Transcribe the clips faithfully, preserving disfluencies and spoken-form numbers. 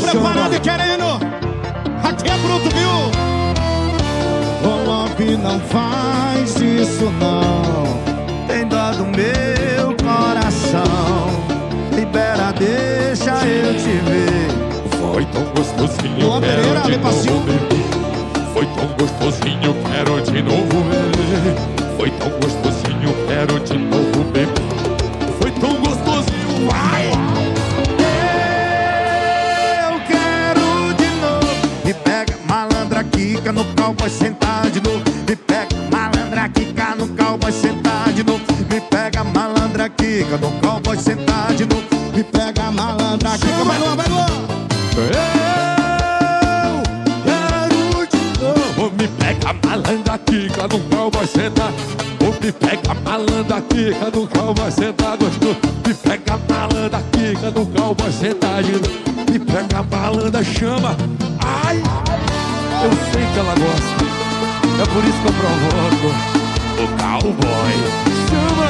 preparado e querendo. Aqui é bruto, viu? Ô love, não faz isso não. Tem dó do meu coração. Libera, deixa eu te ver. Foi tão gostosinho, Luan quero Pereira, de me passinho. novo beber. Foi tão gostosinho, quero de novo beber. Foi tão gostosinho, quero de novo beber. Foi tão gostosinho, vai! Eu quero de novo. Me pega, malandra, quica no cowboy, sentar de novo. Me pega, malandra, quica no cowboy, sentar de novo. Me pega, malandra, quica no cowboy, sentar de novo. Me pega, malandra, quica. Vai Luan, vai Luan. Eu quero de novo. Me pega, malandra, quica no cowboy, sentar. Me pega, malandra, quica no cowboy, sentar gostoso. Me pega, malandra, quica no cowboy, sentar de novo. Me pega, malandra, chama. Ai, eu sei que ela gosta. É por isso que eu provoco o cowboy. Chama.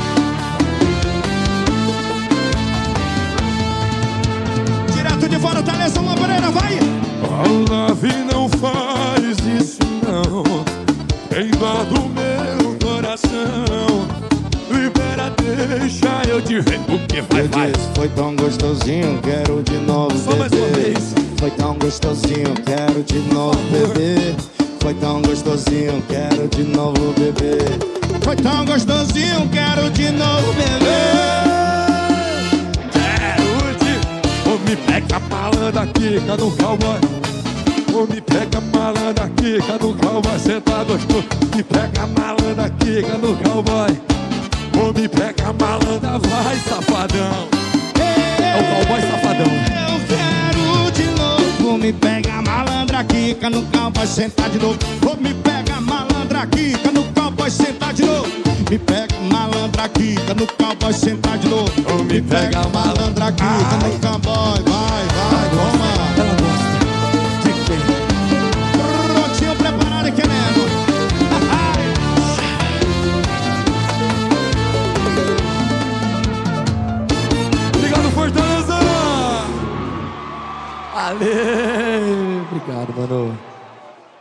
Direto de fora, Thaleson, Luan Pereira, vai! Oh, love, não faz isso não. Tem dó do meu coração. Libera, deixa eu te ver. O que vai, Eu vai? disse, foi tão gostosinho, quero de novo Só mais uma beber. vez. Foi tão gostosinho, quero de novo beber. Foi tão gostosinho, quero de novo beber. Foi tão gostosinho, quero de novo beber. Quero te... Ô, me pega, malandra, quica no cowboy. Ô, me pega, malandra, quica no cowboy, senta gostoso. Me pega, malandra, quica no cowboy. Ô, me pega, malandra, vai, safadão. É o cowboy safadão. Eu quero de novo. Me pega, malandra, quica no cowboy, sentar de novo. Ô, me pega, malandra, quica no cowboy, sentar de novo. Me pega, malandra, quica no cowboy, sentar de novo. Ô, me pega, malandra, quica no cowboy, vai, vai, toma. Ela gosta de quem? Prontinho, preparado e querendo. Obrigado, Fortaleza! Valeu! Obrigado, mano.